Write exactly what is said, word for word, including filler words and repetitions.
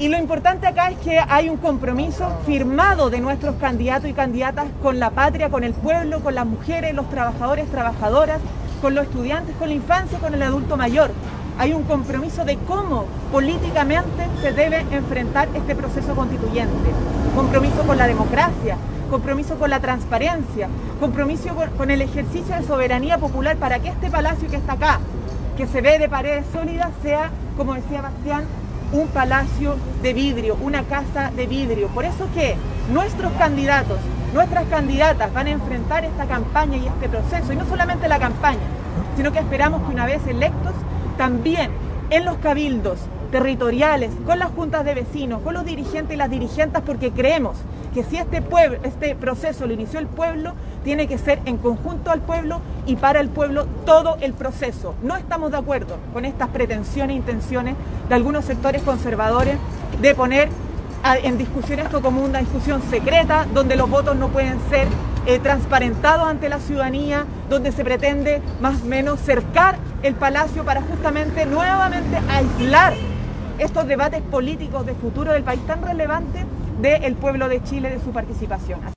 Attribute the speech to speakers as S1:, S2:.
S1: Y lo importante acá es que hay un compromiso firmado de nuestros candidatos y candidatas con la patria, con el pueblo, con las mujeres, los trabajadores, trabajadoras, con los estudiantes, con la infancia, con el adulto mayor. Hay un compromiso de cómo políticamente se debe enfrentar este proceso constituyente. Compromiso con la democracia, compromiso con la transparencia, compromiso con, con el ejercicio de soberanía popular para que este palacio que está acá, que se ve de paredes sólidas, sea, como decía Bastián, un palacio de vidrio, una casa de vidrio. Por eso que nuestros candidatos, nuestras candidatas van a enfrentar esta campaña y este proceso, y no solamente la campaña, sino que esperamos que una vez electos, también en los cabildos territoriales, con las juntas de vecinos, con los dirigentes y las dirigentes, porque creemos que si este pueblo, este proceso lo inició el pueblo, tiene que ser en conjunto al pueblo y para el pueblo todo el proceso. No estamos de acuerdo con estas pretensiones e intenciones de algunos sectores conservadores de poner a, en discusión esto como una discusión secreta, donde los votos no pueden ser eh, transparentados ante la ciudadanía, donde se pretende más o menos cercar el palacio para justamente nuevamente aislar estos debates políticos de futuro del país tan relevantes del pueblo de Chile de su participación.